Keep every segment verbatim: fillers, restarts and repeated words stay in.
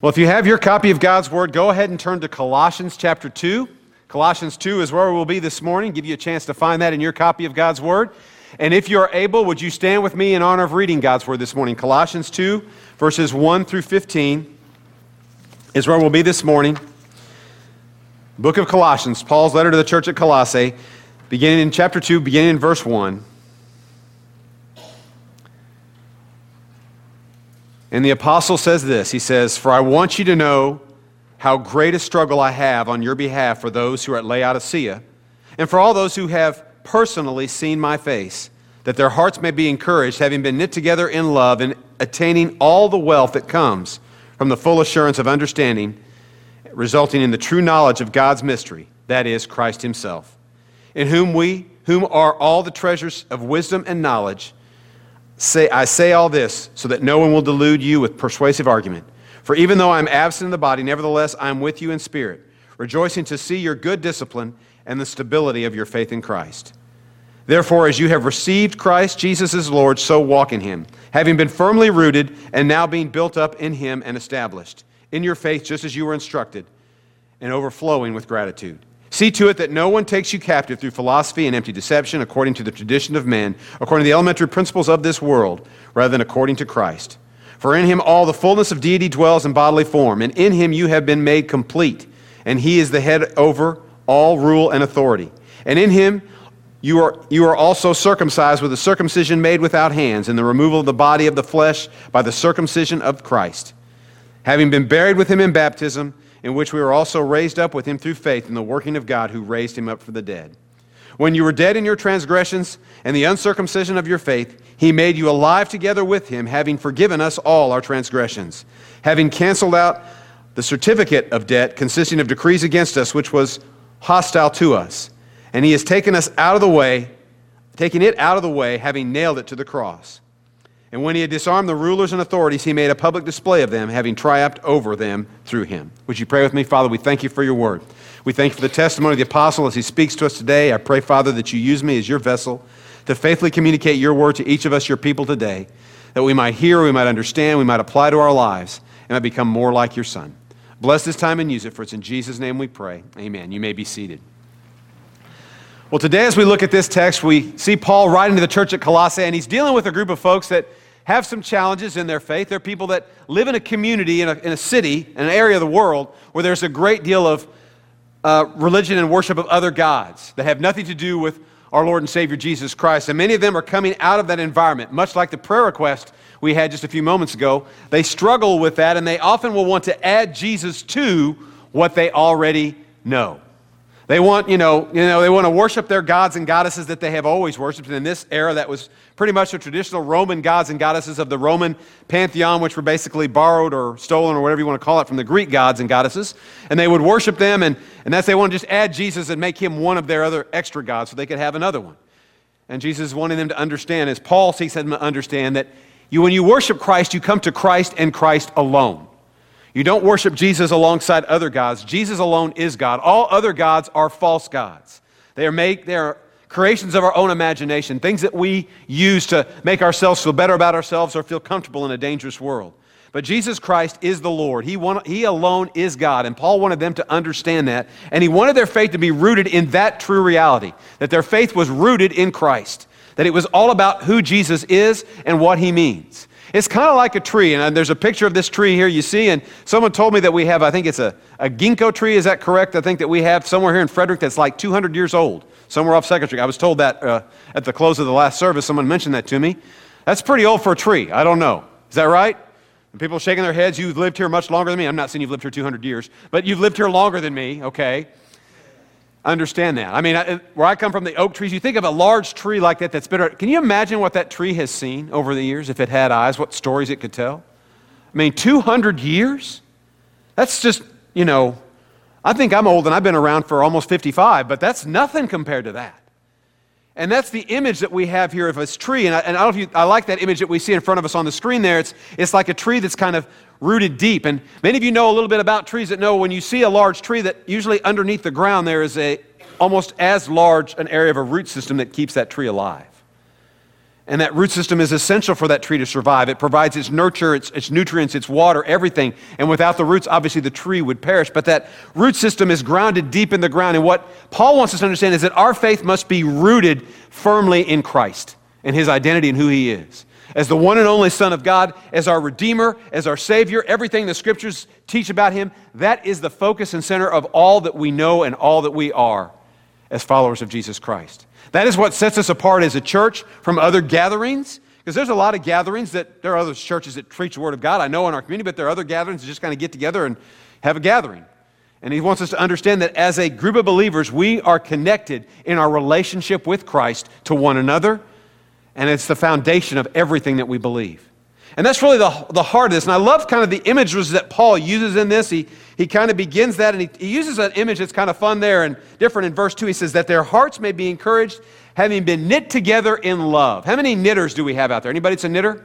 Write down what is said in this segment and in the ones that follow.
Well, if you have your copy of God's Word, go ahead and turn to Colossians chapter two. Colossians two is where we'll be this morning. Give you a chance to find that in your copy of God's Word. And if you're able, would you stand with me in honor of reading God's Word this morning? Colossians two, verses one through fifteen is where we'll be this morning. Book of Colossians, Paul's letter to the church at Colossae, beginning in chapter two, beginning in verse one. And the apostle says this, he says, "For I want you to know how great a struggle I have on your behalf for those who are at Laodicea, and for all those who have personally seen my face, that their hearts may be encouraged, having been knit together in love, and attaining all the wealth that comes from the full assurance of understanding, resulting in the true knowledge of God's mystery, that is, Christ himself, in whom we, whom are all the treasures of wisdom and knowledge. Say, I say all this so that no one will delude you with persuasive argument. For even though I am absent in the body, nevertheless I am with you in spirit, rejoicing to see your good discipline and the stability of your faith in Christ. Therefore, as you have received Christ Jesus as Lord, so walk in him, having been firmly rooted and now being built up in him and established in your faith just as you were instructed, and overflowing with gratitude. See to it that no one takes you captive through philosophy and empty deception, according to the tradition of men, according to the elementary principles of this world, rather than according to Christ. For in him all the fullness of deity dwells in bodily form, and in him you have been made complete, and he is the head over all rule and authority. And in him you are, you are also circumcised with a circumcision made without hands, in the removal of the body of the flesh by the circumcision of Christ, having been buried with him in baptism, in which we were also raised up with him through faith in the working of God who raised him up from the dead. When you were dead in your transgressions and the uncircumcision of your faith, he made you alive together with him, having forgiven us all our transgressions, having canceled out the certificate of debt consisting of decrees against us, which was hostile to us. And he has taken us out of the way, taken it out of the way, having nailed it to the cross. And when he had disarmed the rulers and authorities, he made a public display of them, having triumphed over them through him." Would you pray with me? Father, we thank you for your word. We thank you for the testimony of the apostle as he speaks to us today. I pray, Father, that you use me as your vessel to faithfully communicate your word to each of us, your people today, that we might hear, we might understand, we might apply to our lives, and might become more like your Son. Bless this time and use it, for it's in Jesus' name we pray. Amen. You may be seated. Well, today as we look at this text, we see Paul writing to the church at Colossae, and he's dealing with a group of folks that have some challenges in their faith. They're people that live in a community, in a, in a city, in an area of the world where there's a great deal of uh, religion and worship of other gods that have nothing to do with our Lord and Savior Jesus Christ. And many of them are coming out of that environment, much like the prayer request we had just a few moments ago. They struggle with that, and they often will want to add Jesus to what they already know. They want, you know, you know, they want to worship their gods and goddesses that they have always worshipped. And in this era, that was pretty much the traditional Roman gods and goddesses of the Roman pantheon, which were basically borrowed or stolen or whatever you want to call it from the Greek gods and goddesses. And they would worship them, and, and that's they want to just add Jesus and make him one of their other extra gods so they could have another one. And Jesus is wanting them to understand, as Paul seeks them to understand, that you, when you worship Christ, you come to Christ and Christ alone. You don't worship Jesus alongside other gods. Jesus alone is God. All other gods are false gods. They are made, they are creations of our own imagination, things that we use to make ourselves feel better about ourselves or feel comfortable in a dangerous world. But Jesus Christ is the Lord. He, want, he alone is God. And Paul wanted them to understand that. And he wanted their faith to be rooted in that true reality, that their faith was rooted in Christ, that it was all about who Jesus is and what he means. It's kind of like a tree, and there's a picture of this tree here you see, and someone told me that we have, I think it's a, a ginkgo tree, is that correct? I think that we have somewhere here in Frederick that's like two hundred years old, somewhere off Second Street. I was told that uh, at the close of the last service, someone mentioned that to me. That's pretty old for a tree, I don't know. Is that right? And people are shaking their heads, you've lived here much longer than me. I'm not saying you've lived here two hundred years, but you've lived here longer than me, okay? Understand that. I mean, I, where I come from, the oak trees, you think of a large tree like that that's been around. Can you imagine what that tree has seen over the years if it had eyes, what stories it could tell? I mean, two hundred years? That's just, you know, I think I'm old and I've been around for almost fifty-five, but that's nothing compared to that. And that's the image that we have here of this tree. And I, and I don't know if you, I like that image that we see in front of us on the screen there. It's, it's like a tree that's kind of rooted deep. And many of you know a little bit about trees that know when you see a large tree that usually underneath the ground there is a almost as large an area of a root system that keeps that tree alive. And that root system is essential for that tree to survive. It provides its nurture, its, its nutrients, its water, everything. And without the roots, obviously the tree would perish. But that root system is grounded deep in the ground. And what Paul wants us to understand is that our faith must be rooted firmly in Christ and his identity and who he is. As the one and only Son of God, as our Redeemer, as our Savior, everything the Scriptures teach about him, that is the focus and center of all that we know and all that we are as followers of Jesus Christ. That is what sets us apart as a church from other gatherings, because there's a lot of gatherings that, there are other churches that preach the Word of God, I know in our community, but there are other gatherings that just kind of get together and have a gathering. And he wants us to understand that as a group of believers, we are connected in our relationship with Christ to one another, and it's the foundation of everything that we believe. And that's really the, the heart of this. And I love kind of the images that Paul uses in this. He, he kind of begins that, and he, he uses an image that's kind of fun there and different in verse two. He says that their hearts may be encouraged, having been knit together in love. How many knitters do we have out there? Anybody that's a knitter?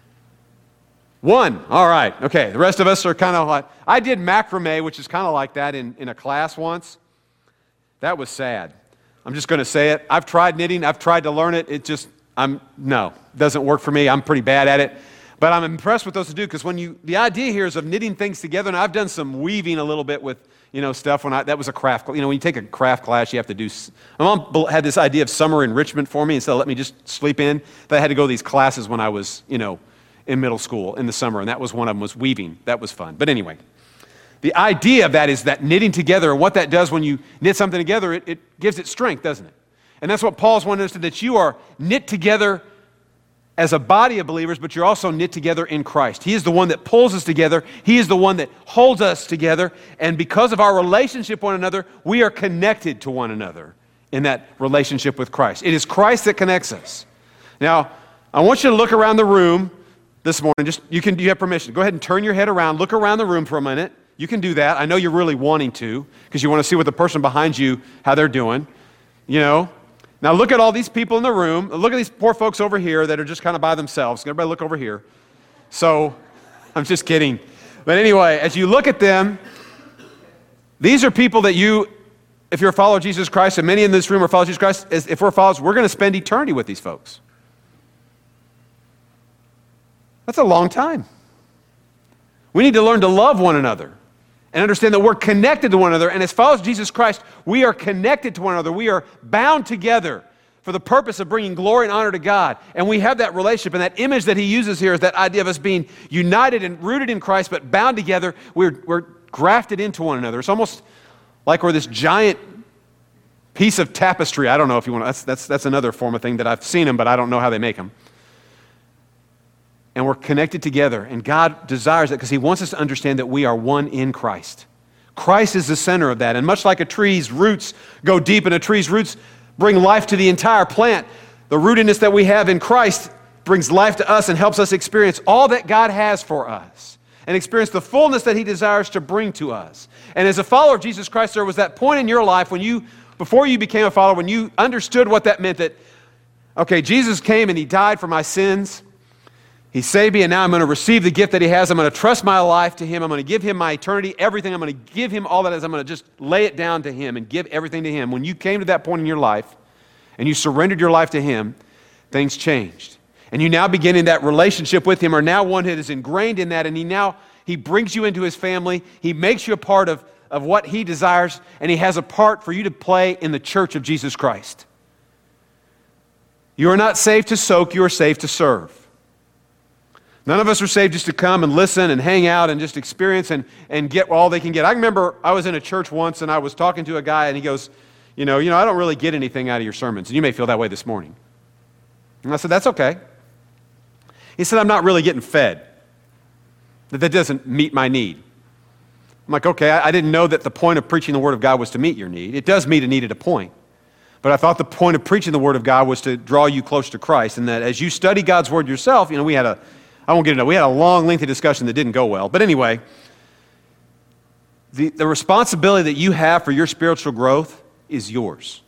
One. All right. Okay. The rest of us are kind of like, I did macrame, which is kind of like that in, in a class once. That was sad. I'm just going to say it. I've tried knitting. I've tried to learn it. It just, I'm, no, doesn't work for me. I'm pretty bad at it. But I'm impressed with those who do, because when you, the idea here is of knitting things together, and I've done some weaving a little bit with, you know, stuff when I, that was a craft, you know, when you take a craft class, you have to do, my mom had this idea of summer enrichment for me, instead of let me just sleep in, that I had to go to these classes when I was, you know, in middle school in the summer, and that was one of them was weaving. That was fun. But anyway, the idea of that is that knitting together, and what that does when you knit something together, it, it gives it strength, doesn't it? And that's what Paul's wanting us to, that you are knit together as a body of believers, but you're also knit together in Christ. He is the one that pulls us together. He is the one that holds us together. And because of our relationship with one another, we are connected to one another in that relationship with Christ. It is Christ that connects us. Now, I want you to look around the room this morning. Just you can you have permission. Go ahead and turn your head around. Look around the room for a minute. You can do that. I know you're really wanting to, because you want to see what the person behind you, how they're doing. You know? Now look at all these people in the room. Look at these poor folks over here that are just kind of by themselves. Everybody look over here. So, I'm just kidding. But anyway, as you look at them, these are people that you, if you're a follower of Jesus Christ, and many in this room are followers of Jesus Christ, if we're followers, we're going to spend eternity with these folks. That's a long time. We need to learn to love one another and understand that we're connected to one another. And as followers of Jesus Christ, we are connected to one another. We are bound together for the purpose of bringing glory and honor to God. And we have that relationship. And that image that he uses here is that idea of us being united and rooted in Christ, but bound together. We're, we're grafted into one another. It's almost like we're this giant piece of tapestry. I don't know if you want to, that's, that's, that's another form of thing that I've seen them, but I don't know how they make them. And we're connected together. And God desires that because he wants us to understand that we are one in Christ. Christ is the center of that. And much like a tree's roots go deep and a tree's roots bring life to the entire plant, the rootedness that we have in Christ brings life to us and helps us experience all that God has for us and experience the fullness that he desires to bring to us. And as a follower of Jesus Christ, there was that point in your life when you, before you became a follower, when you understood what that meant, that, okay, Jesus came and he died for my sins. He saved me, and now I'm going to receive the gift that he has. I'm going to trust my life to him. I'm going to give him my eternity, everything. I'm going to give him all that is. I'm going to just lay it down to him and give everything to him. When you came to that point in your life and you surrendered your life to him, things changed. And you now begin in that relationship with him, are now one that is ingrained in that, and he now, he brings you into his family. He makes you a part of, of what he desires, and he has a part for you to play in the church of Jesus Christ. You are not saved to soak, you are saved to serve. None of us are saved just to come and listen and hang out and just experience and, and get all they can get. I remember I was in a church once and I was talking to a guy and he goes, you know, you know, I don't really get anything out of your sermons. And you may feel that way this morning. And I said, that's okay. He said, I'm not really getting fed. That that doesn't meet my need. I'm like, okay, I, I didn't know that the point of preaching the Word of God was to meet your need. It does meet a need at a point. But I thought the point of preaching the Word of God was to draw you close to Christ. And that as you study God's Word yourself, you know, we had a I won't get into it. We had a long, lengthy discussion that didn't go well. But anyway, the, the responsibility that you have for your spiritual growth is yours.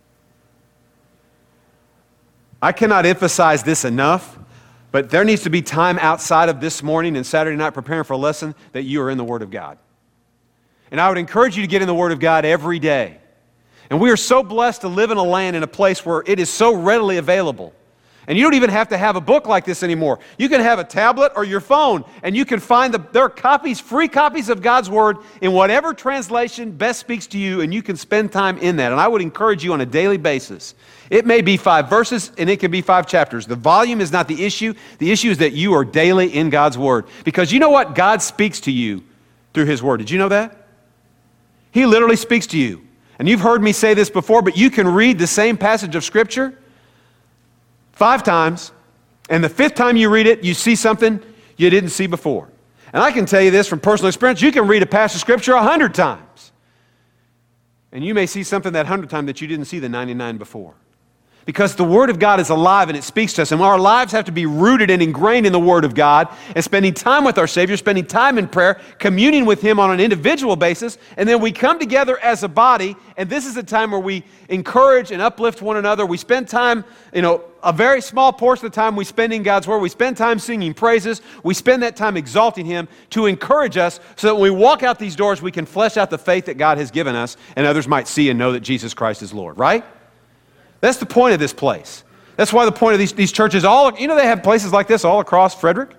I cannot emphasize this enough, but there needs to be time outside of this morning and Saturday night preparing for a lesson that you are in the Word of God. And I would encourage you to get in the Word of God every day. And we are so blessed to live in a land, in a place where it is so readily available. And you don't even have to have a book like this anymore. You can have a tablet or your phone, and you can find the, there are copies, free copies of God's Word in whatever translation best speaks to you, and you can spend time in that. And I would encourage you on a daily basis. It may be five verses, and it can be five chapters. The volume is not the issue. The issue is that you are daily in God's Word. Because you know what? God speaks to you through His Word. Did you know that? He literally speaks to you. And you've heard me say this before, but you can read the same passage of Scripture five times, and the fifth time you read it, you see something you didn't see before. And I can tell you this from personal experience, you can read a passage of Scripture a hundred times, and you may see something that hundred time that you didn't see the ninety-nine before. Because the Word of God is alive and it speaks to us, and our lives have to be rooted and ingrained in the Word of God, and spending time with our Savior, spending time in prayer, communing with Him on an individual basis, and then we come together as a body, and this is a time where we encourage and uplift one another. We spend time, you know, a very small portion of the time we spend in God's Word. We spend time singing praises. We spend that time exalting Him to encourage us so that when we walk out these doors, we can flesh out the faith that God has given us, and others might see and know that Jesus Christ is Lord, right? That's the point of this place. That's why the point of these, these churches, all, you know, they have places like this all across Frederick.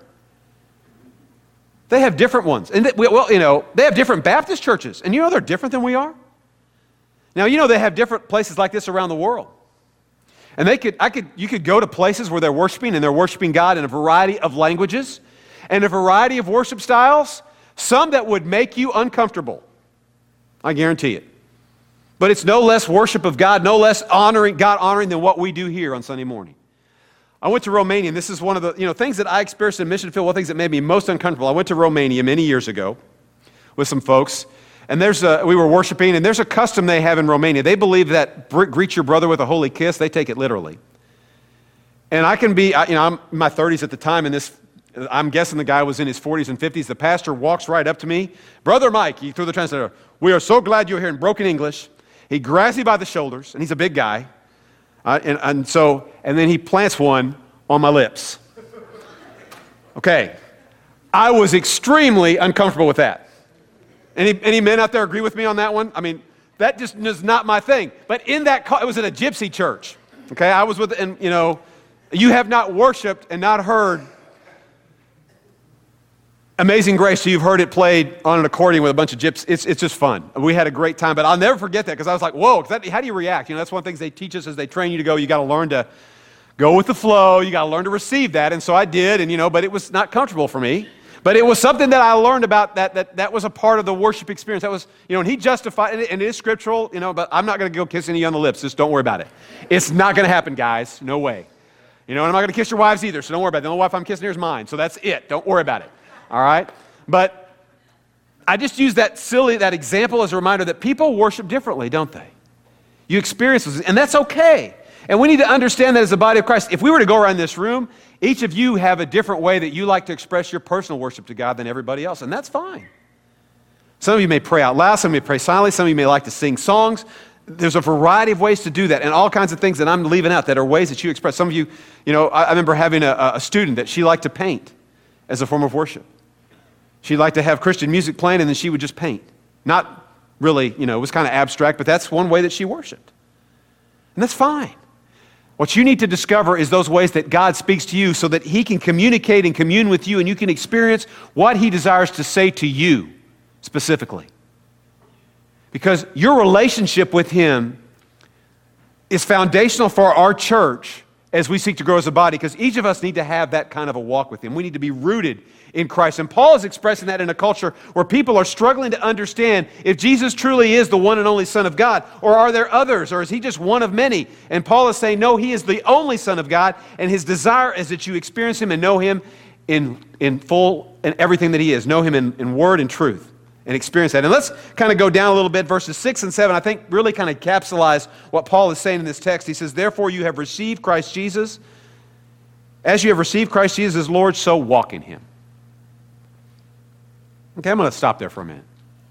They have different ones. And they, well, you know, they have different Baptist churches. And you know they're different than we are? Now, you know they have different places like this around the world. And they could, I could, you could go to places where they're worshiping, and they're worshiping God in a variety of languages and a variety of worship styles, some that would make you uncomfortable. I guarantee it. But it's no less worship of God, no less honoring, God honoring than what we do here on Sunday morning. I went to Romania, and this is one of the you know things that I experienced in mission field, one of the things that made me most uncomfortable. I went to Romania many years ago with some folks, and there's a, we were worshiping, and there's a custom they have in Romania. They believe that greet your brother with a holy kiss. They take it literally. And I can be, you know, I'm in my thirties at the time, and this, I'm guessing the guy was in his forties and fifties. The pastor walks right up to me. Brother Mike, he threw the translator, we are so glad you're here, in broken English. He grabs me by the shoulders, and he's a big guy, uh, and, and so, and then he plants one on my lips. Okay, I was extremely uncomfortable with that. Any, any men out there agree with me on that one? I mean, that just is not my thing. But in that, it was at a gypsy church. Okay, I was with, and you know, you have not worshiped and not heard Amazing Grace, so you've heard it played on an accordion with a bunch of gyps. It's, it's just fun. We had a great time, but I'll never forget that because I was like, whoa, that, how do you react? You know, that's one of the things they teach us as they train you to go. You got to learn to go with the flow. You got to learn to receive that, and so I did, and you know, but it was not comfortable for me. But it was something that I learned about that, that that was a part of the worship experience. That was, you know, and he justified it, and it is scriptural, you know, but I'm not going to go kissing you on the lips. Just don't worry about it. It's not going to happen, guys. No way. You know, and I'm not going to kiss your wives either, so don't worry about it. The only wife I'm kissing here is mine, so that's it. Don't worry about it. All right? But I just use that silly, that example as a reminder that people worship differently, don't they? You experience this, and that's okay. And we need to understand that as the body of Christ. If we were to go around this room, each of you have a different way that you like to express your personal worship to God than everybody else, and that's fine. Some of you may pray out loud, some of you may pray silently, some of you may like to sing songs. There's a variety of ways to do that, and all kinds of things that I'm leaving out that are ways that you express. Some of you, you know, I, I remember having a, a student that she liked to paint as a form of worship. She'd like to have Christian music playing, and then she would just paint. Not really, you know, it was kind of abstract, but that's one way that she worshiped. And that's fine. What you need to discover is those ways that God speaks to you so that He can communicate and commune with you, and you can experience what He desires to say to you specifically. Because your relationship with Him is foundational for our church as we seek to grow as a body, because each of us need to have that kind of a walk with Him. We need to be rooted in Christ. And Paul is expressing that in a culture where people are struggling to understand if Jesus truly is the one and only Son of God, or are there others, or is He just one of many? And Paul is saying, no, He is the only Son of God, and His desire is that you experience Him and know Him in, in full and everything that He is. Know Him in, in word and truth, and experience that. And let's kind of go down a little bit. Verses six and seven, I think, really kind of capsulize what Paul is saying in this text. He says, therefore you have received Christ Jesus. As you have received Christ Jesus as Lord, so walk in Him. Okay, I'm going to stop there for a minute.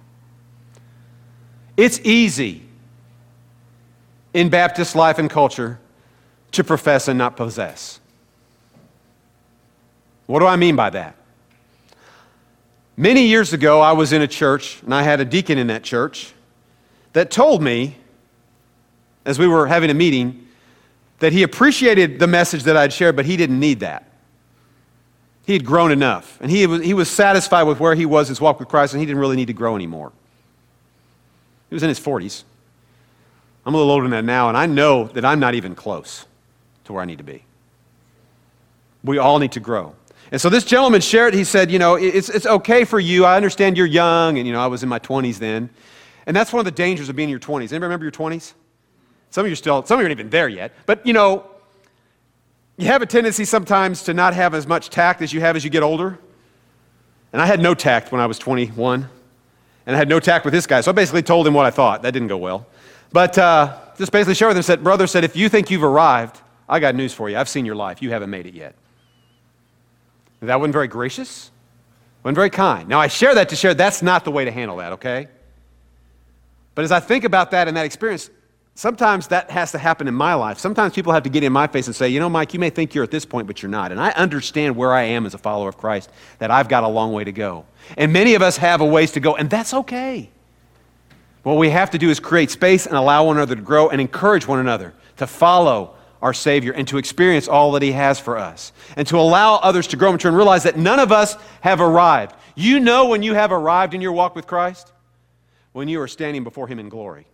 It's easy in Baptist life and culture to profess and not possess. What do I mean by that? Many years ago, I was in a church, and I had a deacon in that church that told me, as we were having a meeting, that he appreciated the message that I'd shared, but he didn't need that. He had grown enough, and he was, he was satisfied with where he was in his walk with Christ, and he didn't really need to grow anymore. He was in his forties. I'm a little older than that now, and I know that I'm not even close to where I need to be. We all need to grow. And so this gentleman shared, he said, you know, it's, it's okay for you. I understand you're young, and, you know, I was in my twenties then. And that's one of the dangers of being in your twenties. Anybody remember your twenties? Some of you are still, some of you aren't even there yet. But, you know, you have a tendency sometimes to not have as much tact as you have as you get older. And I had no tact when I was twenty-one. And I had no tact with this guy. So I basically told him what I thought. That didn't go well. But uh, just basically shared with him, said, brother, said, if you think you've arrived, I got news for you. I've seen your life. You haven't made it yet. That wasn't very gracious. Wasn't very kind. Now, I share that to share that's not the way to handle that, okay? But as I think about that and that experience, sometimes that has to happen in my life. Sometimes people have to get in my face and say, you know, Mike, you may think you're at this point, but you're not. And I understand where I am as a follower of Christ, that I've got a long way to go. And many of us have a ways to go, and that's okay. What we have to do is create space and allow one another to grow and encourage one another to follow our Savior and to experience all that He has for us. And to allow others to grow and mature and realize that none of us have arrived. You know when you have arrived in your walk with Christ? When you are standing before Him in glory.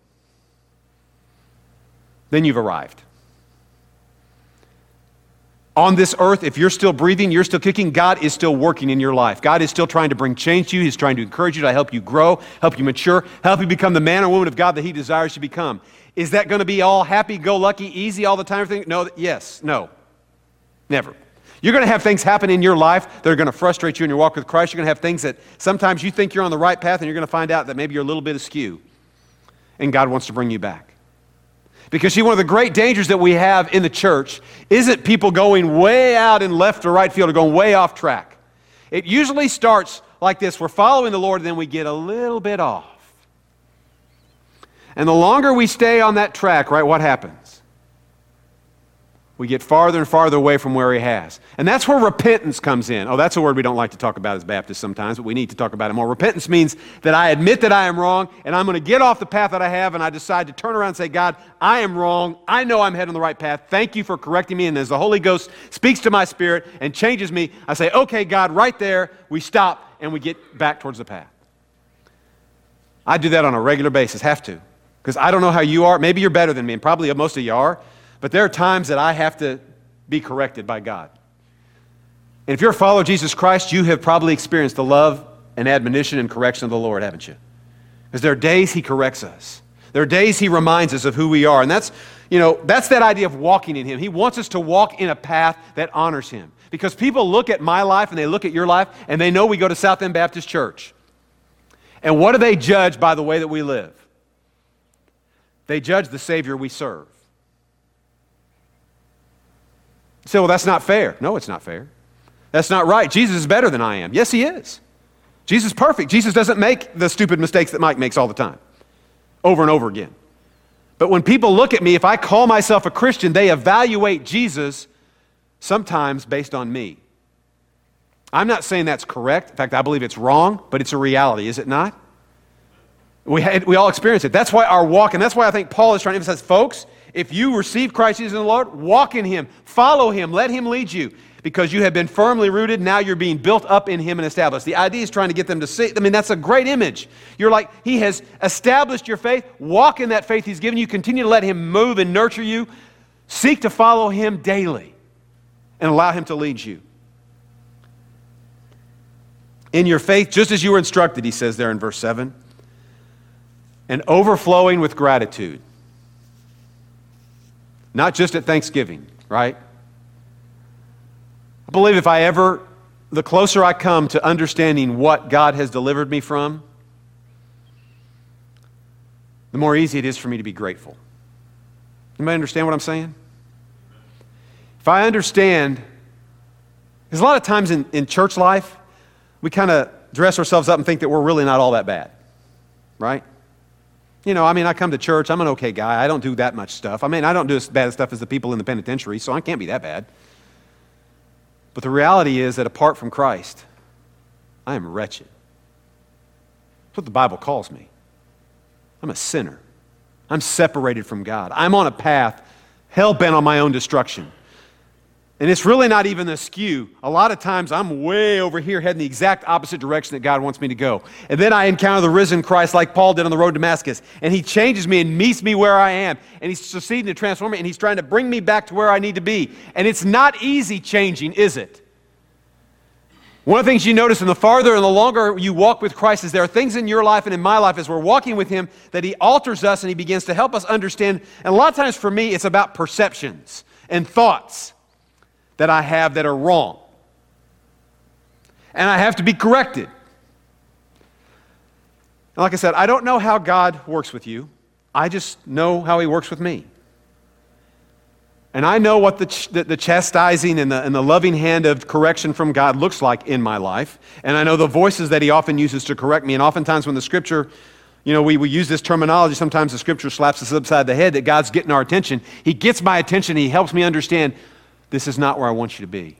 Then you've arrived. On this earth, if you're still breathing, you're still kicking, God is still working in your life. God is still trying to bring change to you. He's trying to encourage you, to help you grow, help you mature, help you become the man or woman of God that He desires you to become. Is that going to be all happy-go-lucky, easy all the time? Everything? No, yes, no, never. You're going to have things happen in your life that are going to frustrate you in your walk with Christ. You're going to have things that sometimes you think you're on the right path, and you're going to find out that maybe you're a little bit askew, and God wants to bring you back. Because, see, one of the great dangers that we have in the church isn't people going way out in left or right field or going way off track. It usually starts like this. We're following the Lord, and then we get a little bit off. And the longer we stay on that track, right, what happens? We get farther and farther away from where He has. And that's where repentance comes in. Oh, that's a word we don't like to talk about as Baptists sometimes, but we need to talk about it more. Repentance means that I admit that I am wrong, and I'm going to get off the path that I have, and I decide to turn around and say, God, I am wrong. I know I'm heading on the right path. Thank you for correcting me. And as the Holy Ghost speaks to my spirit and changes me, I say, okay, God, right there, we stop, and we get back towards the path. I do that on a regular basis, have to. Because I don't know how you are. Maybe you're better than me, and probably most of you are. But there are times that I have to be corrected by God. And if you're a follower of Jesus Christ, you have probably experienced the love and admonition and correction of the Lord, haven't you? Because there are days He corrects us. There are days He reminds us of who we are. And that's, you know, that's that idea of walking in Him. He wants us to walk in a path that honors Him. Because people look at my life and they look at your life and they know we go to South End Baptist Church. And what do they judge by the way that we live? They judge the Savior we serve. You say, well, that's not fair. No, it's not fair. That's not right. Jesus is better than I am. Yes, He is. Jesus is perfect. Jesus doesn't make the stupid mistakes that Mike makes all the time, over and over again. But when people look at me, if I call myself a Christian, they evaluate Jesus sometimes based on me. I'm not saying that's correct. In fact, I believe it's wrong, but it's a reality, is it not? We, had, we all experience it. That's why our walk, and that's why I think Paul is trying to emphasize, folks, if you receive Christ Jesus in the Lord, walk in Him, follow Him, let Him lead you. Because you have been firmly rooted, now you're being built up in Him and established. The idea is trying to get them to see, I mean, that's a great image. You're like, He has established your faith, walk in that faith He's given you, continue to let Him move and nurture you, seek to follow Him daily, and allow Him to lead you. In your faith, just as you were instructed, he says there in verse seven, and overflowing with gratitude. Not just at Thanksgiving, right? I believe if I ever, the closer I come to understanding what God has delivered me from, the more easy it is for me to be grateful. Anybody understand what I'm saying? If I understand, because a lot of times in, in church life, we kind of dress ourselves up and think that we're really not all that bad, right? You know, I mean, I come to church, I'm an okay guy, I don't do that much stuff. I mean, I don't do as bad stuff as the people in the penitentiary, so I can't be that bad. But the reality is that apart from Christ, I am wretched. That's what the Bible calls me. I'm a sinner. I'm separated from God. I'm on a path hell-bent on my own destruction. And it's really not even askew. A lot of times I'm way over here heading the exact opposite direction that God wants me to go. And then I encounter the risen Christ like Paul did on the road to Damascus. And he changes me and meets me where I am. And he's succeeding to transform me. And he's trying to bring me back to where I need to be. And it's not easy changing, is it? One of the things you notice, and the farther and the longer you walk with Christ, is there are things in your life and in my life as we're walking with him that he alters us and he begins to help us understand. And a lot of times for me, it's about perceptions and thoughts that I have that are wrong. And I have to be corrected. And like I said, I don't know how God works with you. I just know how he works with me. And I know what the, ch- the, the chastising and the, and the loving hand of correction from God looks like in my life. And I know the voices that he often uses to correct me. And oftentimes when the Scripture, you know, we, we use this terminology, sometimes the Scripture slaps us upside the head that God's getting our attention. He gets my attention. He helps me understand this is not where I want you to be.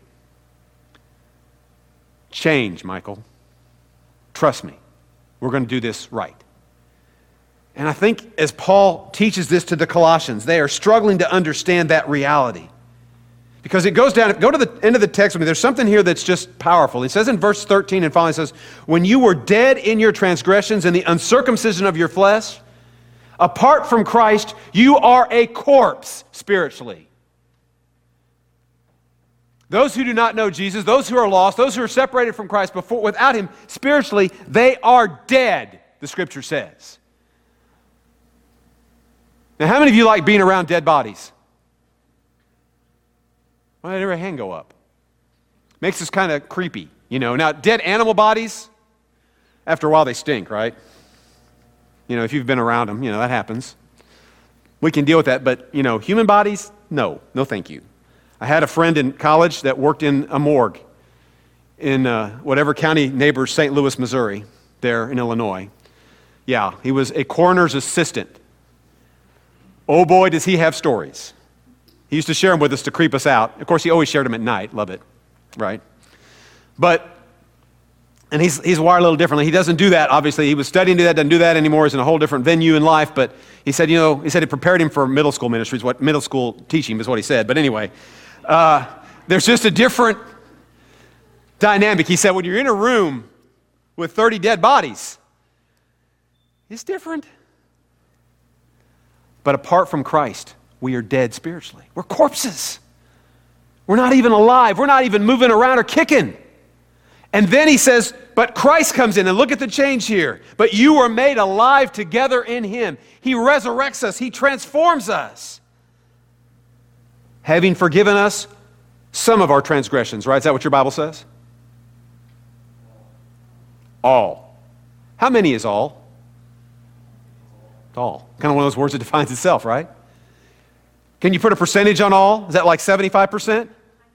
Change, Michael. Trust me. We're going to do this right. And I think as Paul teaches this to the Colossians, they are struggling to understand that reality. Because it goes down, go to the end of the text with me, there's something here that's just powerful. He says in verse thirteen and following, it says, when you were dead in your transgressions and the uncircumcision of your flesh, apart from Christ, you are a corpse spiritually. Those who do not know Jesus, those who are lost, those who are separated from Christ before, without him, spiritually, they are dead, the Scripture says. Now, how many of you like being around dead bodies? Why did every hand go up? Makes us kind of creepy, you know. Now, dead animal bodies, after a while they stink, right? You know, if you've been around them, you know, that happens. We can deal with that, but, you know, human bodies, no, no thank you. I had a friend in college that worked in a morgue in uh, whatever county neighbors Saint Louis, Missouri, there in Illinois. Yeah, he was a coroner's assistant. Oh boy, does he have stories. He used to share them with us to creep us out. Of course, he always shared them at night. Love it, right? But, and he's, he's wired a little differently. He doesn't do that, obviously. He was studying to do that, doesn't do that anymore. He's in a whole different venue in life. But he said, you know, he said it prepared him for middle school ministries, what middle school teaching is what he said. But anyway, uh, there's just a different dynamic. He said, when you're in a room with thirty dead bodies, it's different. But apart from Christ, we are dead spiritually. We're corpses. We're not even alive. We're not even moving around or kicking. And then he says, but Christ comes in, and look at the change here. But you were made alive together in him. He resurrects us. He transforms us. Having forgiven us some of our transgressions, right? Is that what your Bible says? All. How many is all? All. Kind of one of those words that defines itself, right? Can you put a percentage on all? Is that like seventy-five percent?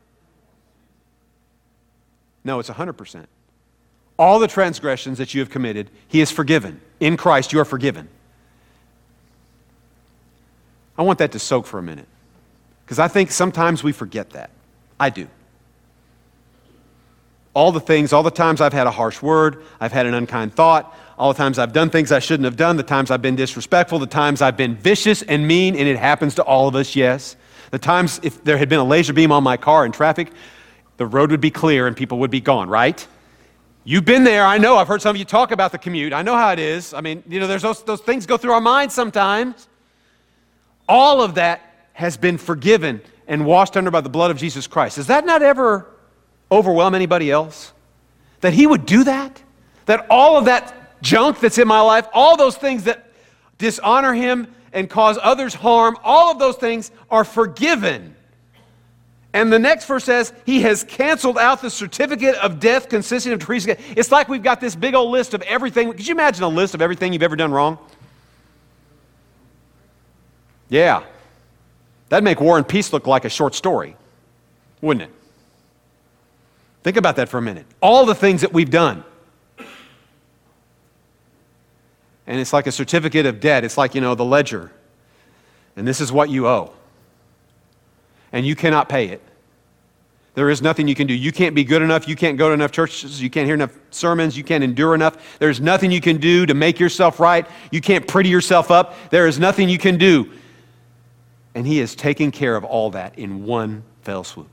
No, it's one hundred percent. All the transgressions that you have committed, he has forgiven. In Christ, you are forgiven. I want that to soak for a minute, because I think sometimes we forget that. I do. All the things, all the times I've had a harsh word, I've had an unkind thought, all the times I've done things I shouldn't have done, the times I've been disrespectful, the times I've been vicious and mean, and it happens to all of us, yes. The times if there had been a laser beam on my car in traffic, the road would be clear and people would be gone, right? You've been there, I know. I've heard some of you talk about the commute. I know how it is. I mean, you know, there's those, those things go through our minds sometimes. All of that has been forgiven and washed under by the blood of Jesus Christ. Does that not ever overwhelm anybody else? That he would do that? That all of that junk that's in my life, all those things that dishonor him and cause others harm, all of those things are forgiven. And the next verse says, he has canceled out the certificate of death consisting of decrees. It's like we've got this big old list of everything. Could you imagine a list of everything you've ever done wrong? Yeah. That'd make War and Peace look like a short story, wouldn't it? Think about that for a minute. All the things that we've done. And it's like a certificate of debt. It's like, you know, the ledger. And this is what you owe. And you cannot pay it. There is nothing you can do. You can't be good enough. You can't go to enough churches. You can't hear enough sermons. You can't endure enough. There's nothing you can do to make yourself right. You can't pretty yourself up. There is nothing you can do. And he has taken care of all that in one fell swoop.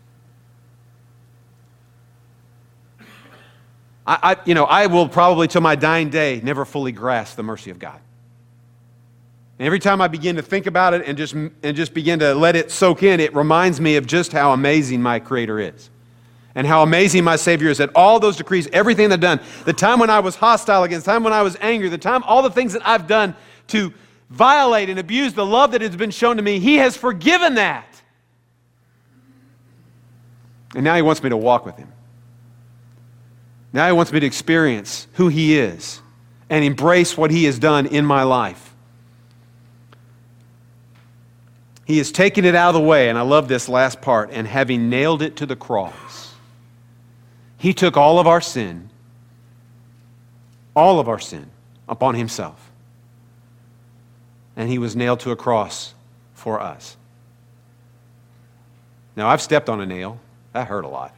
I, I, you know, I will probably, till my dying day, never fully grasp the mercy of God. And every time I begin to think about it and just, and just begin to let it soak in, it reminds me of just how amazing my Creator is. And how amazing my Savior is, that all those decrees, everything that I've done, the time when I was hostile against, the time when I was angry, the time, all the things that I've done to violate and abuse the love that has been shown to me, He has forgiven that. And now He wants me to walk with Him. Now He wants me to experience who He is and embrace what He has done in my life. He has taken it out of the way, and I love this last part, and having nailed it to the cross. He took all of our sin, all of our sin, upon Himself. And He was nailed to a cross for us. Now, I've stepped on a nail. That hurt a lot.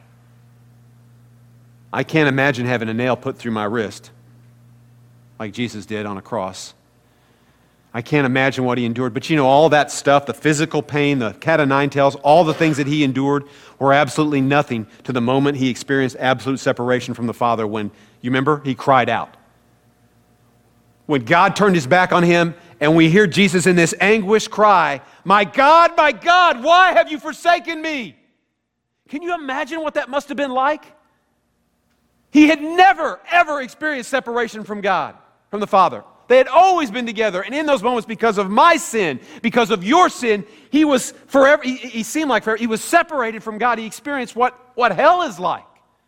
I can't imagine having a nail put through my wrist like Jesus did on a cross. I can't imagine what He endured. But you know, all that stuff, the physical pain, the cat o' nine tails, all the things that He endured were absolutely nothing to the moment He experienced absolute separation from the Father when, you remember, He cried out. When God turned His back on Him and we hear Jesus in this anguished cry, "My God, my God, why have you forsaken me?" Can you imagine what that must have been like? He had never, ever experienced separation from God, from the Father. They had always been together, and in those moments, because of my sin, because of your sin, he was forever, he, he seemed like forever, he was separated from God. He experienced what, what hell is like.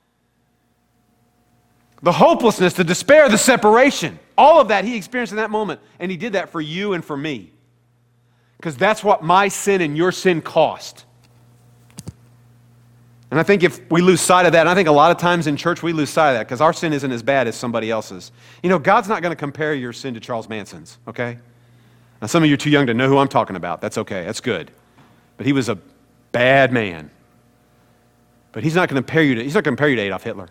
The hopelessness, the despair, the separation, all of that he experienced in that moment, and He did that for you and for me. Because that's what my sin and your sin cost. And I think if we lose sight of that, and I think a lot of times in church we lose sight of that because our sin isn't as bad as somebody else's. You know, God's not going to compare your sin to Charles Manson's, okay? Now, some of you are too young to know who I'm talking about. That's okay. That's good. But he was a bad man. But he's not going to compare you to, he's not going to compare you to Adolf Hitler.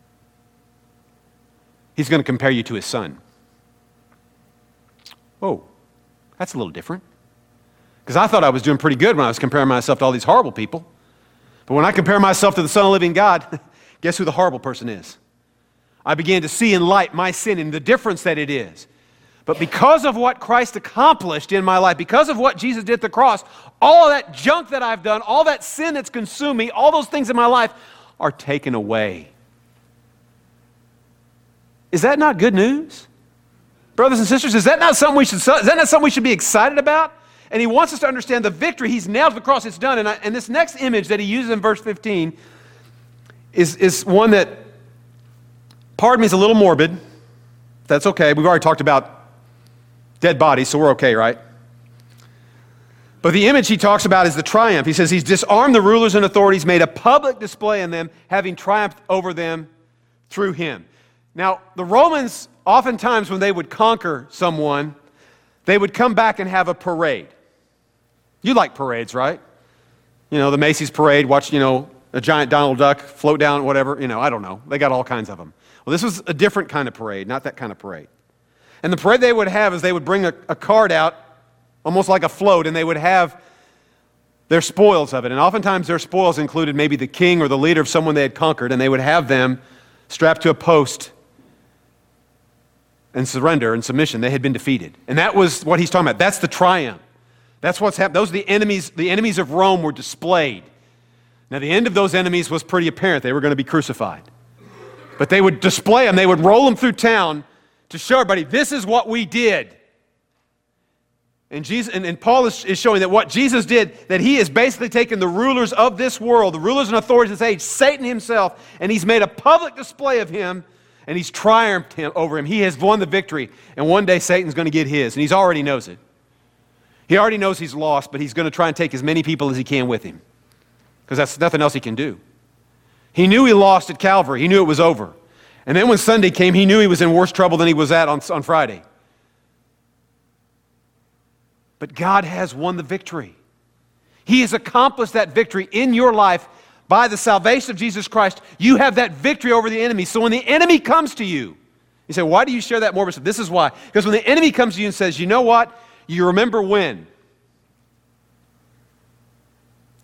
He's going to compare you to his son. Oh, that's a little different. Because I thought I was doing pretty good when I was comparing myself to all these horrible people. But when I compare myself to the Son of the living God, guess who the horrible person is? I began to see in light my sin and the difference that it is. But because of what Christ accomplished in my life, because of what Jesus did at the cross, all of that junk that I've done, all that sin that's consumed me, all those things in my life are taken away. Is that not good news? Brothers and sisters, is that not something we should, is that not something we should be excited about? And He wants us to understand the victory. He's nailed to the cross. It's done. And, I, and this next image that He uses in verse fifteen is, is one that, pardon me, is a little morbid. That's okay. We've already talked about dead bodies, so we're okay, right? But the image he talks about is the triumph. He says He's disarmed the rulers and authorities, made a public display in them, having triumphed over them through Him. Now, the Romans, oftentimes when they would conquer someone, they would come back and have a parade. You like parades, right? You know, the Macy's parade, watch, you know, a giant Donald Duck float down, whatever, you know, I don't know. They got all kinds of them. Well, this was a different kind of parade, not that kind of parade. And the parade they would have is they would bring a, a cart out, almost like a float, and they would have their spoils of it. And oftentimes their spoils included maybe the king or the leader of someone they had conquered, and they would have them strapped to a post and surrender and submission. They had been defeated. And that was what he's talking about. That's the triumph. That's what's happened. Those are the enemies. The enemies of Rome were displayed. Now, the end of those enemies was pretty apparent. They were going to be crucified. But they would display them. They would roll them through town to show everybody, this is what we did. And, Jesus, and, and Paul is, is showing that what Jesus did, that He has basically taken the rulers of this world, the rulers and authorities of this age, Satan himself, and He's made a public display of him, and He's triumphed him over him. He has won the victory, and one day Satan's going to get his, and He's already knows it. He already knows he's lost, but he's going to try and take as many people as he can with him, because that's nothing else he can do. He knew he lost at Calvary. He knew it was over. And then when Sunday came, he knew he was in worse trouble than he was at on, on Friday. But God has won the victory. He has accomplished that victory in your life by the salvation of Jesus Christ. You have that victory over the enemy. So when the enemy comes to you, you say, why do you share that morbid stuff? This is why. Because when the enemy comes to you and says, you know what? You remember when?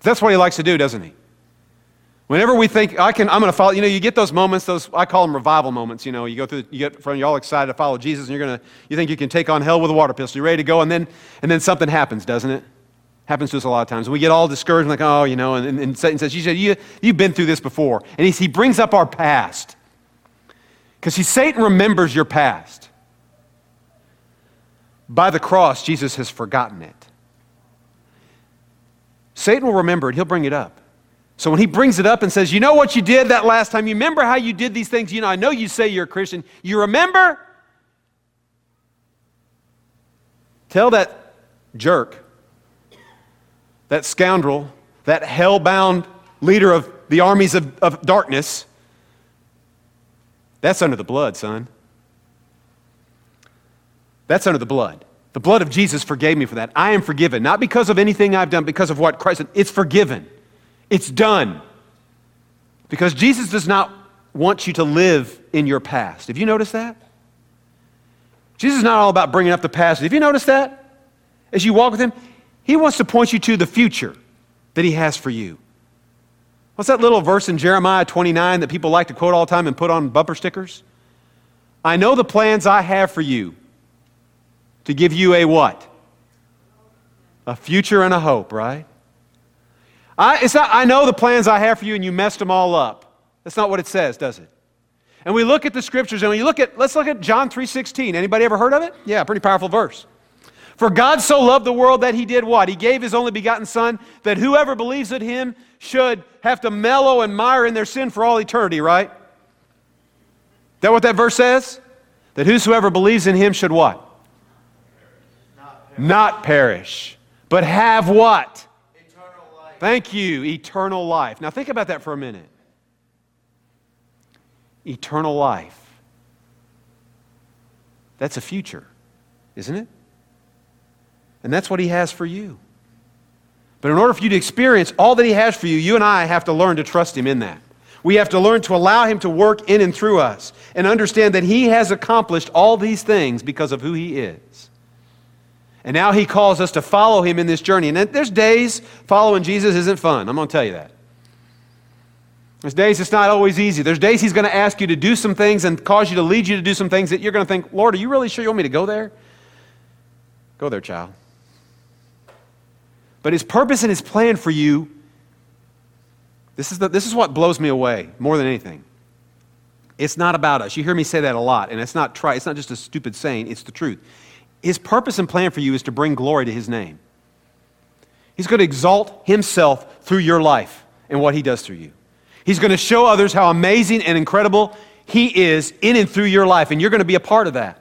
That's what he likes to do, doesn't he? Whenever we think, I can, I'm going to follow, you know, you get those moments, those, I call them revival moments, you know, you go through, you get from, you're all excited to follow Jesus, and you're going to, you think you can take on hell with a water pistol, you're ready to go, and then, and then something happens, doesn't it? Happens to us a lot of times. We get all discouraged, and like, oh, you know, and, and, and Satan says, you said, you, you've been through this before. And he, he brings up our past. Because see, Satan remembers your past. By the cross, Jesus has forgotten it. Satan will remember it. He'll bring it up. So when he brings it up and says, you know what you did that last time? You remember how you did these things? You know, I know you say you're a Christian. You remember? Tell that jerk, that scoundrel, that hell-bound leader of the armies of, of darkness, that's under the blood, son. That's under the blood. The blood of Jesus forgave me for that. I am forgiven, not because of anything I've done, because of what Christ did. It's forgiven. It's done. Because Jesus does not want you to live in your past. Have you noticed that? Jesus is not all about bringing up the past. Have you noticed that? As you walk with him, he wants to point you to the future that he has for you. What's that little verse in Jeremiah twenty-nine that people like to quote all the time and put on bumper stickers? I know the plans I have for you to give you a what? A future and a hope, right? I, it's not, I know the plans I have for you and you messed them all up. That's not what it says, does it? And we look at the scriptures and we look at, let's look at John three sixteen. Anybody ever heard of it? Yeah, pretty powerful verse. For God so loved the world that he did what? He gave his only begotten son that whoever believes in him should have to mellow and mire in their sin for all eternity, right? Is that what that verse says? That whosoever believes in him should what? Not perish, Not perish but have what? Eternal life. Thank you, eternal life. Now think about that for a minute. Eternal life. That's a future, isn't it? And that's what he has for you. But in order for you to experience all that he has for you, you and I have to learn to trust him in that. We have to learn to allow him to work in and through us and understand that he has accomplished all these things because of who he is. And now he calls us to follow him in this journey. And there's days following Jesus isn't fun. I'm going to tell you that. There's days it's not always easy. There's days he's going to ask you to do some things and cause you to lead you to do some things that you're going to think, Lord, are you really sure you want me to go there? Go there, child. But his purpose and his plan for you, this is, the, this is what blows me away more than anything. It's not about us. You hear me say that a lot, and it's not try, it's not just a stupid saying, it's the truth. His purpose and plan for you is to bring glory to his name. He's going to exalt himself through your life and what he does through you. He's going to show others how amazing and incredible he is in and through your life, and you're going to be a part of that.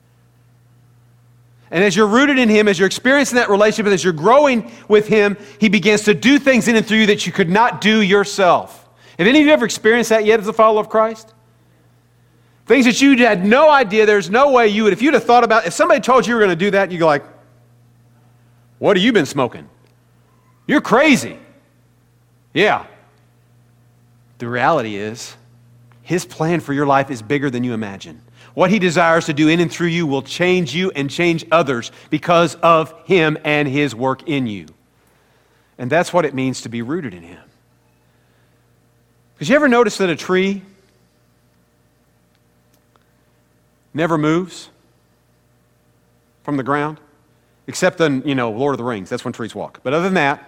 And as you're rooted in him, as you're experiencing that relationship, and as you're growing with him, he begins to do things in and through you that you could not do yourself. Have any of you ever experienced that yet as a follower of Christ? Things that you had no idea, there's no way you would, if you'd have thought about, if somebody told you you were going to do that, you'd go like, what have you been smoking? You're crazy. Yeah. The reality is, his plan for your life is bigger than you imagine. What he desires to do in and through you will change you and change others because of him and his work in you. And that's what it means to be rooted in him. Because you ever notice that a tree never moves from the ground? Except in, you know, Lord of the Rings. That's when trees walk. But other than that,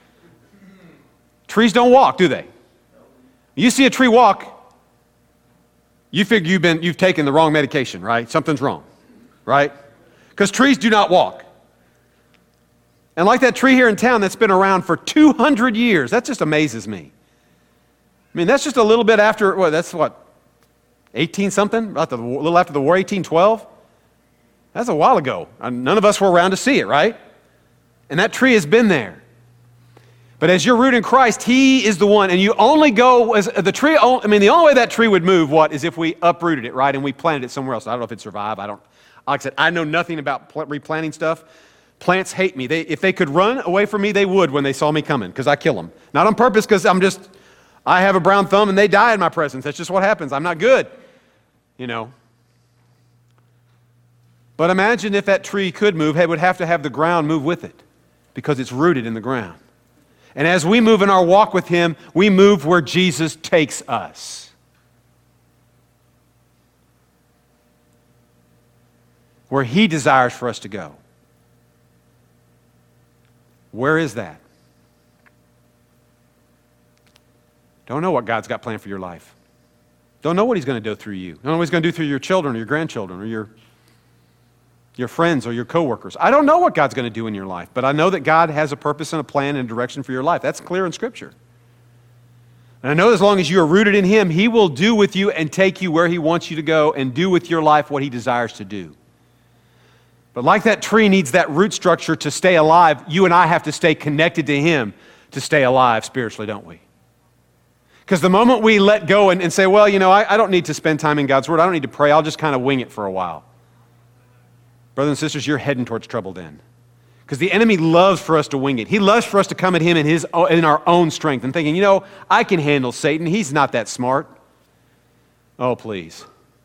trees don't walk, do they? You see a tree walk, you figure you've been, you've taken the wrong medication, right? Something's wrong, right? Because trees do not walk. And like that tree here in town that's been around for two hundred years, that just amazes me. I mean, that's just a little bit after, well, that's what, eighteen-something? A little after the war, eighteen twelve? That's a while ago. None of us were around to see it, right? And that tree has been there. But as you're rooted in Christ, he is the one, and you only go, as the tree, I mean, the only way that tree would move, what, is if we uprooted it, right, and we planted it somewhere else. I don't know if it'd survive. I don't, like I said, I know nothing about replanting stuff. Plants hate me. They, if they could run away from me, they would when they saw me coming, because I kill them. Not on purpose, because I'm just, I have a brown thumb, and they die in my presence. That's just what happens. I'm not good, you know. But imagine if that tree could move, it would have to have the ground move with it, because it's rooted in the ground. And as we move in our walk with Him, we move where Jesus takes us. Where He desires for us to go. Where is that? Don't know what God's got planned for your life. Don't know what He's going to do through you. Don't know what He's going to do through your children or your grandchildren or your, your friends or your coworkers. I don't know what God's going to do in your life, but I know that God has a purpose and a plan and a direction for your life. That's clear in Scripture. And I know as long as you are rooted in Him, He will do with you and take you where He wants you to go and do with your life what He desires to do. But like that tree needs that root structure to stay alive, you and I have to stay connected to Him to stay alive spiritually, don't we? Because the moment we let go and, and say, well, you know, I, I don't need to spend time in God's Word, I don't need to pray, I'll just kind of wing it for a while. Brothers and sisters, you're heading towards trouble then. Because the enemy loves for us to wing it. He loves for us to come at him in, his, in our own strength and thinking, you know, I can handle Satan, he's not that smart. Oh, please.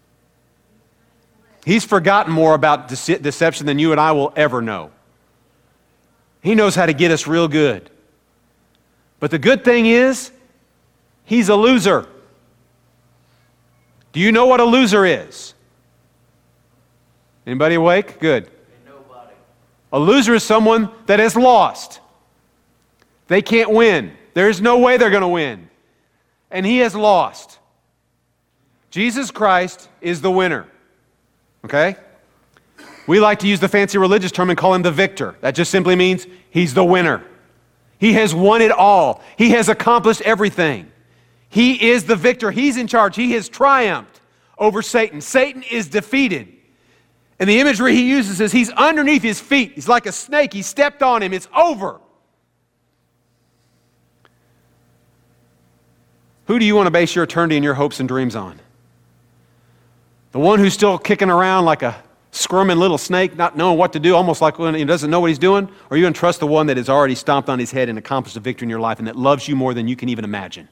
He's forgotten more about dece- deception than you and I will ever know. He knows how to get us real good. But the good thing is, he's a loser. Do you know what a loser is? Anybody awake? Good. Nobody. A loser is someone that has lost. They can't win. There's no way they're going to win. And he has lost. Jesus Christ is the winner. Okay? We like to use the fancy religious term and call him the victor. That just simply means he's the winner. He has won it all. He has accomplished everything. He is the victor. He's in charge. He has triumphed over Satan. Satan is defeated. And the imagery he uses is he's underneath his feet. He's like a snake. He stepped on him. It's over. Who do you want to base your eternity and your hopes and dreams on? The one who's still kicking around like a squirming little snake, not knowing what to do, almost like when he doesn't know what he's doing? Or are you going to trust the one that has already stomped on his head and accomplished a victory in your life and that loves you more than you can even imagine?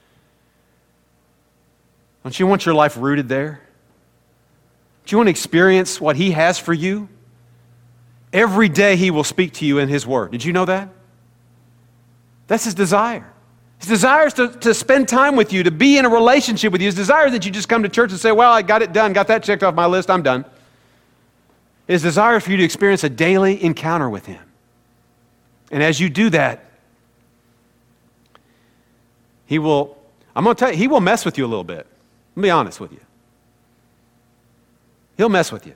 Don't you want your life rooted there? Do you want to experience what He has for you? Every day He will speak to you in His Word. Did you know that? That's His desire. His desire is to, to spend time with you, to be in a relationship with you. His desire is that you just come to church and say, well, I got it done, got that checked off my list, I'm done. His desire is for you to experience a daily encounter with Him. And as you do that, He will, I'm going to tell you, He will mess with you a little bit. Let me be honest with you. He'll mess with you.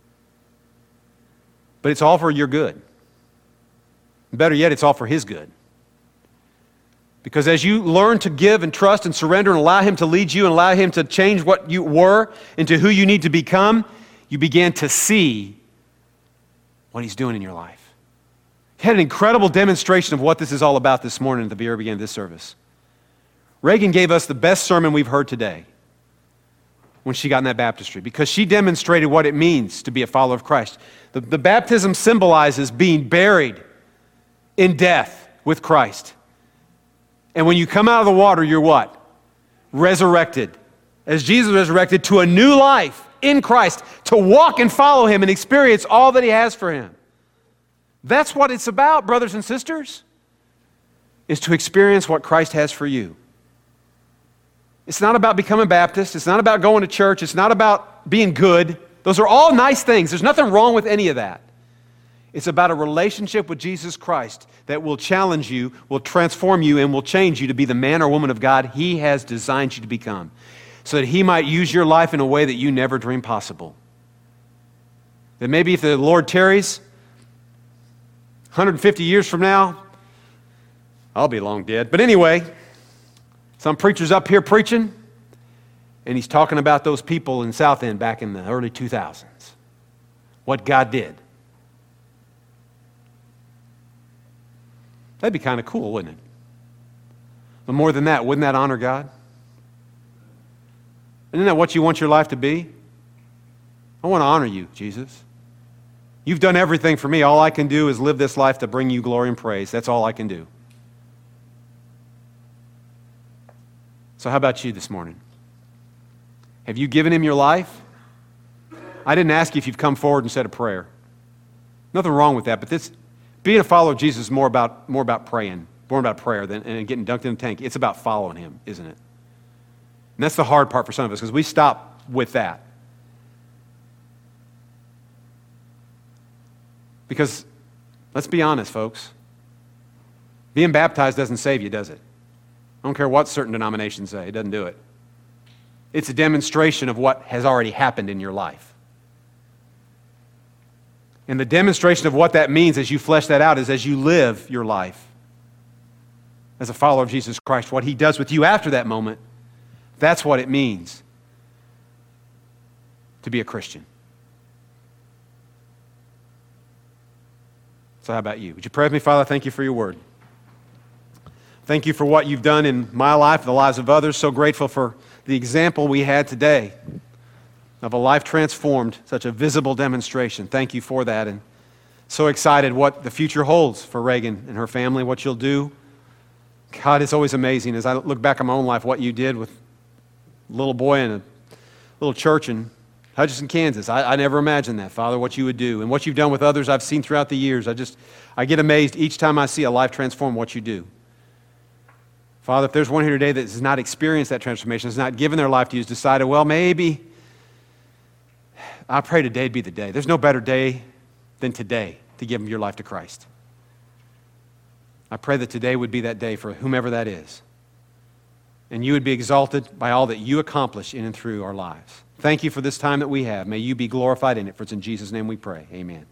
But it's all for your good. Better yet, it's all for His good. Because as you learn to give and trust and surrender and allow Him to lead you and allow Him to change what you were into who you need to become, you begin to see what He's doing in your life. He had an incredible demonstration of what this is all about this morning at the very beginning of this service. Reagan gave us the best sermon we've heard today when she got in that baptistry, because she demonstrated what it means to be a follower of Christ. The, the baptism symbolizes being buried in death with Christ. And when you come out of the water, you're what? Resurrected. As Jesus resurrected to a new life in Christ, to walk and follow Him and experience all that He has for him. That's what it's about, brothers and sisters, is to experience what Christ has for you. It's not about becoming Baptist. It's not about going to church. It's not about being good. Those are all nice things. There's nothing wrong with any of that. It's about a relationship with Jesus Christ that will challenge you, will transform you, and will change you to be the man or woman of God He has designed you to become, so that He might use your life in a way that you never dreamed possible. That maybe if the Lord tarries, one hundred fifty years from now, I'll be long dead. But anyway, some preacher's up here preaching, and he's talking about those people in South End back in the early two thousands. What God did. That'd be kind of cool, wouldn't it? But more than that, wouldn't that honor God? Isn't that what you want your life to be? I want to honor you, Jesus. You've done everything for me. All I can do is live this life to bring you glory and praise. That's all I can do. So how about you this morning? Have you given Him your life? I didn't ask you if you've come forward and said a prayer. Nothing wrong with that, but this being a follower of Jesus is more about, more about praying. more about prayer than and getting dunked in the tank. It's about following him, isn't it? And that's the hard part for some of us because we stop with that. Because let's be honest, folks. Being baptized doesn't save you, does it? I don't care what certain denominations say. It doesn't do it. It's a demonstration of what has already happened in your life. And the demonstration of what that means as you flesh that out is as you live your life as a follower of Jesus Christ, what he does with you after that moment, that's what it means to be a Christian. So how about you? Would you pray with me, Father? Thank you for your word. Thank you for what you've done in my life, the lives of others. So grateful for the example we had today of a life transformed, such a visible demonstration. Thank you for that. And so excited what the future holds for Reagan and her family, what you'll do. God, it's always amazing as I look back on my own life, what you did with a little boy in a little church in Hutchinson, Kansas. I, I never imagined that, Father, what you would do. And what you've done with others I've seen throughout the years. I just, I get amazed each time I see a life transform what you do. Father, if there's one here today that has not experienced that transformation, has not given their life to you, has decided, well, maybe, I pray today'd be the day. There's no better day than today to give your life to Christ. I pray that today would be that day for whomever that is. And you would be exalted by all that you accomplish in and through our lives. Thank you for this time that we have. May you be glorified in it. For it's in Jesus' name we pray. Amen.